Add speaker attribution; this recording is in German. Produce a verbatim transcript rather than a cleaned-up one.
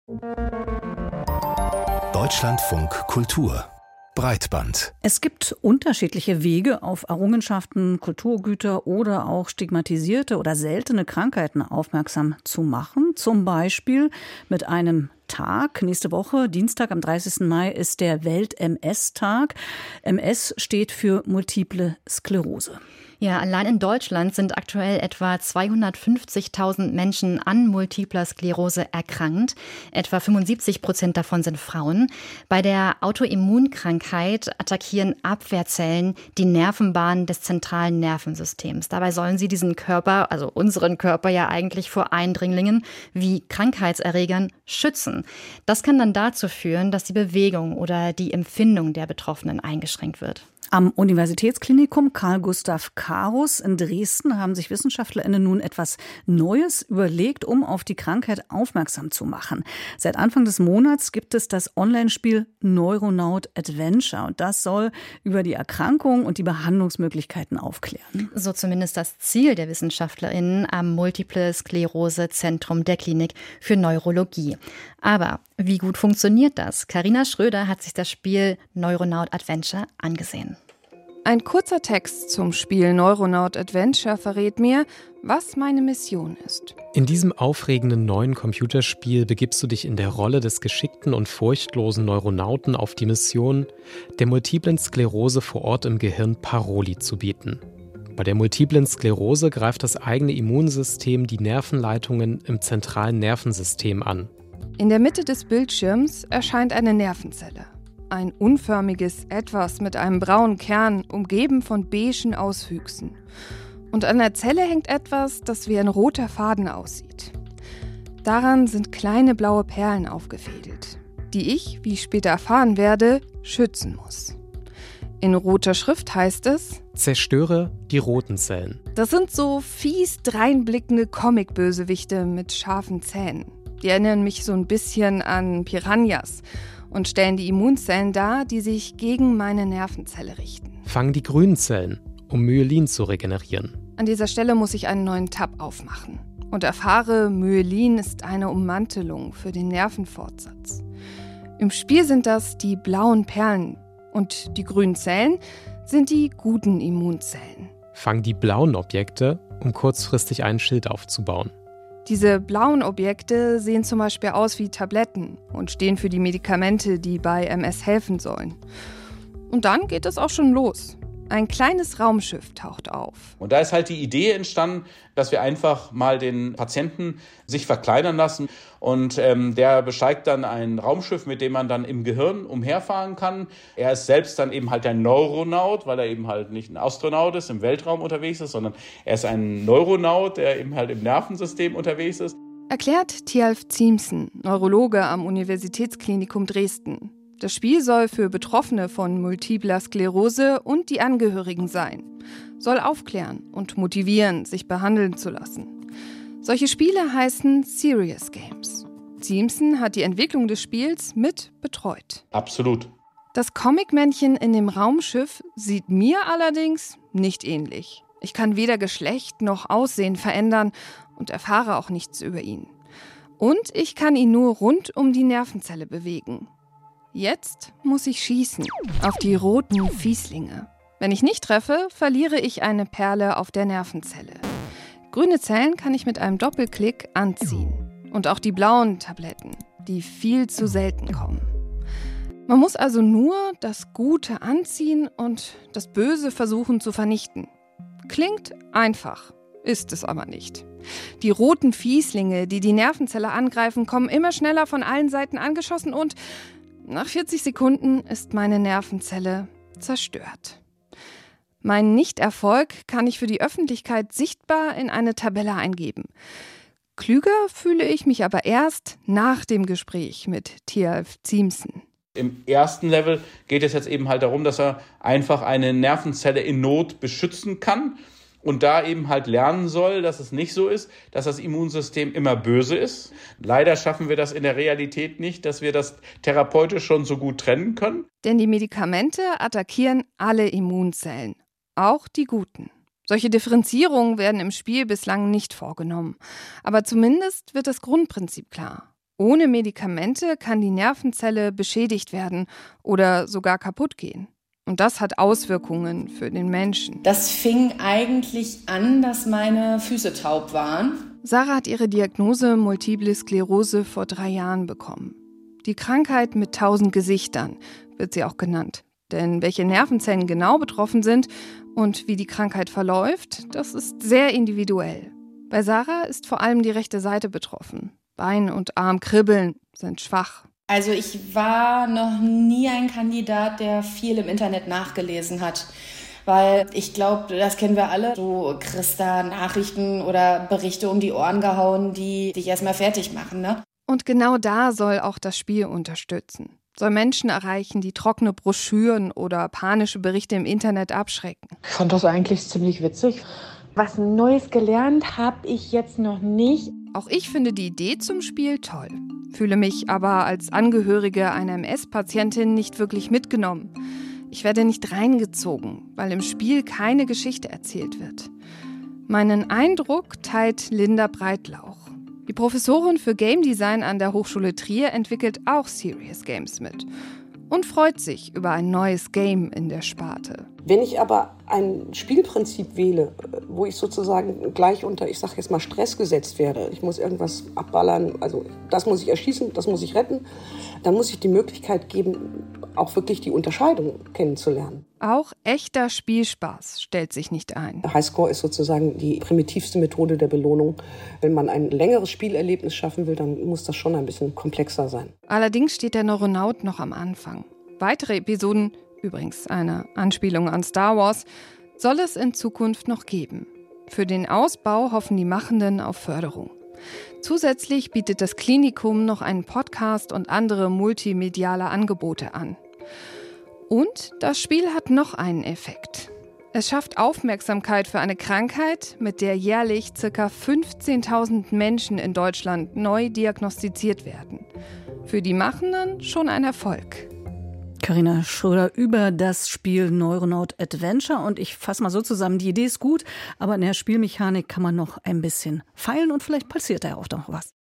Speaker 1: Deutschlandfunk Kultur Breitband.
Speaker 2: Es gibt unterschiedliche Wege, auf Errungenschaften, Kulturgüter oder auch stigmatisierte oder seltene Krankheiten aufmerksam zu machen. Zum Beispiel mit einem Tag. Nächste Woche, Dienstag am dreißigsten Mai, ist der Welt-M S-Tag. M S steht für Multiple Sklerose.
Speaker 3: Ja, allein in Deutschland sind aktuell etwa zweihundertfünfzigtausend Menschen an multipler Sklerose erkrankt. Etwa fünfundsiebzig Prozent davon sind Frauen. Bei der Autoimmunkrankheit attackieren Abwehrzellen die Nervenbahnen des zentralen Nervensystems. Dabei sollen sie diesen Körper, also unseren Körper ja eigentlich vor Eindringlingen wie Krankheitserregern schützen. Das kann dann dazu führen, dass die Bewegung oder die Empfindung der Betroffenen eingeschränkt wird.
Speaker 2: Am Universitätsklinikum Carl Gustav Karus in Dresden haben sich WissenschaftlerInnen nun etwas Neues überlegt, um auf die Krankheit aufmerksam zu machen. Seit Anfang des Monats gibt es das Online-Spiel Neuronaut Adventure. Und das soll über die Erkrankung und die Behandlungsmöglichkeiten aufklären.
Speaker 3: So zumindest das Ziel der WissenschaftlerInnen am Multiple Sklerose Zentrum der Klinik für Neurologie. Aber wie gut funktioniert das? Carina Schröder hat sich das Spiel Neuronaut Adventure angesehen.
Speaker 4: Ein kurzer Text zum Spiel Neuronaut Adventure verrät mir, was meine Mission ist.
Speaker 5: In diesem aufregenden neuen Computerspiel begibst du dich in der Rolle des geschickten und furchtlosen Neuronauten auf die Mission, der multiplen Sklerose vor Ort im Gehirn Paroli zu bieten. Bei der multiplen Sklerose greift das eigene Immunsystem die Nervenleitungen im zentralen Nervensystem an.
Speaker 4: In der Mitte des Bildschirms erscheint eine Nervenzelle. Ein unförmiges Etwas mit einem braunen Kern, umgeben von beigen Auswüchsen. Und an der Zelle hängt etwas, das wie ein roter Faden aussieht. Daran sind kleine blaue Perlen aufgefädelt, die ich, wie ich später erfahren werde, schützen muss. In roter Schrift heißt es:
Speaker 5: Zerstöre die roten Zellen.
Speaker 4: Das sind so fies dreinblickende Comic-Bösewichte mit scharfen Zähnen. Die erinnern mich so ein bisschen an Piranhas und stellen die Immunzellen dar, die sich gegen meine Nervenzelle richten.
Speaker 5: Fang die grünen Zellen, um Myelin zu regenerieren.
Speaker 4: An dieser Stelle muss ich einen neuen Tab aufmachen und erfahre, Myelin ist eine Ummantelung für den Nervenfortsatz. Im Spiel sind das die blauen Perlen und die grünen Zellen sind die guten Immunzellen.
Speaker 5: Fang die blauen Objekte, um kurzfristig ein Schild aufzubauen.
Speaker 4: Diese blauen Objekte sehen zum Beispiel aus wie Tabletten und stehen für die Medikamente, die bei M S helfen sollen. Und dann geht es auch schon los. Ein kleines Raumschiff taucht auf.
Speaker 6: Und da ist halt die Idee entstanden, dass wir einfach mal den Patienten sich verkleinern lassen. Und ähm, der besteigt dann ein Raumschiff, mit dem man dann im Gehirn umherfahren kann. Er ist selbst dann eben halt ein Neuronaut, weil er eben halt nicht ein Astronaut ist, im Weltraum unterwegs ist, sondern er ist ein Neuronaut, der eben halt im Nervensystem unterwegs ist.
Speaker 4: Erklärt Tjalf Ziemßen, Neurologe am Universitätsklinikum Dresden. Das Spiel soll für Betroffene von multipler Sklerose und die Angehörigen sein. Soll aufklären und motivieren, sich behandeln zu lassen. Solche Spiele heißen Serious Games. Ziemßen hat die Entwicklung des Spiels mit betreut.
Speaker 6: Absolut.
Speaker 4: Das Comicmännchen in dem Raumschiff sieht mir allerdings nicht ähnlich. Ich kann weder Geschlecht noch Aussehen verändern und erfahre auch nichts über ihn. Und ich kann ihn nur rund um die Nervenzelle bewegen. Jetzt muss ich schießen auf die roten Fieslinge. Wenn ich nicht treffe, verliere ich eine Perle auf der Nervenzelle. Grüne Zellen kann ich mit einem Doppelklick anziehen. Und auch die blauen Tabletten, die viel zu selten kommen. Man muss also nur das Gute anziehen und das Böse versuchen zu vernichten. Klingt einfach, ist es aber nicht. Die roten Fieslinge, die die Nervenzelle angreifen, kommen immer schneller von allen Seiten angeschossen und nach vierzig Sekunden ist meine Nervenzelle zerstört. Meinen Nichterfolg kann ich für die Öffentlichkeit sichtbar in eine Tabelle eingeben. Klüger fühle ich mich aber erst nach dem Gespräch mit Tjalf Ziemßen.
Speaker 6: Im ersten Level geht es jetzt eben halt darum, dass er einfach eine Nervenzelle in Not beschützen kann. Und da eben halt lernen soll, dass es nicht so ist, dass das Immunsystem immer böse ist. Leider schaffen wir das in der Realität nicht, dass wir das therapeutisch schon so gut trennen können.
Speaker 4: Denn die Medikamente attackieren alle Immunzellen, auch die guten. Solche Differenzierungen werden im Spiel bislang nicht vorgenommen. Aber zumindest wird das Grundprinzip klar. Ohne Medikamente kann die Nervenzelle beschädigt werden oder sogar kaputt gehen. Und das hat Auswirkungen für den Menschen.
Speaker 7: Das fing eigentlich an, dass meine Füße taub waren.
Speaker 4: Sarah hat ihre Diagnose Multiple Sklerose vor drei Jahren bekommen. Die Krankheit mit tausend Gesichtern wird sie auch genannt. Denn welche Nervenzellen genau betroffen sind und wie die Krankheit verläuft, das ist sehr individuell. Bei Sarah ist vor allem die rechte Seite betroffen. Bein und Arm kribbeln, sind schwach.
Speaker 7: Also ich war noch nie ein Kandidat, der viel im Internet nachgelesen hat. Weil ich glaube, das kennen wir alle, du kriegst da Nachrichten oder Berichte um die Ohren gehauen, die dich erstmal fertig machen, ne?
Speaker 4: Und genau da soll auch das Spiel unterstützen. Soll Menschen erreichen, die trockene Broschüren oder panische Berichte im Internet abschrecken.
Speaker 8: Ich fand das eigentlich ziemlich witzig. Was Neues gelernt habe ich jetzt noch nicht.
Speaker 4: Auch ich finde die Idee zum Spiel toll, fühle mich aber als Angehörige einer M S-Patientin nicht wirklich mitgenommen. Ich werde nicht reingezogen, weil im Spiel keine Geschichte erzählt wird. Meinen Eindruck teilt Linda Breitlauch. Die Professorin für Game Design an der Hochschule Trier entwickelt auch Serious Games mit und freut sich über ein neues Game in der Sparte.
Speaker 9: Wenn ich aber ein Spielprinzip wähle, wo ich sozusagen gleich unter, ich sag jetzt mal, Stress gesetzt werde, ich muss irgendwas abballern, also das muss ich erschießen, das muss ich retten, dann muss ich die Möglichkeit geben, auch wirklich die Unterscheidung kennenzulernen.
Speaker 4: Auch echter Spielspaß stellt sich nicht ein.
Speaker 9: Highscore ist sozusagen die primitivste Methode der Belohnung. Wenn man ein längeres Spielerlebnis schaffen will, dann muss das schon ein bisschen komplexer sein.
Speaker 4: Allerdings steht der Neuronaut noch am Anfang. Weitere Episoden, übrigens eine Anspielung an Star Wars, soll es in Zukunft noch geben. Für den Ausbau hoffen die Machenden auf Förderung. Zusätzlich bietet das Klinikum noch einen Podcast und andere multimediale Angebote an. Und das Spiel hat noch einen Effekt. Es schafft Aufmerksamkeit für eine Krankheit, mit der jährlich ca. fünfzehntausend Menschen in Deutschland neu diagnostiziert werden. Für die Machenden schon ein Erfolg.
Speaker 2: Carina Schröder über das Spiel Neuronaut Adventure. Und ich fasse mal so zusammen, die Idee ist gut, aber in der Spielmechanik kann man noch ein bisschen feilen und vielleicht passiert da auch noch was.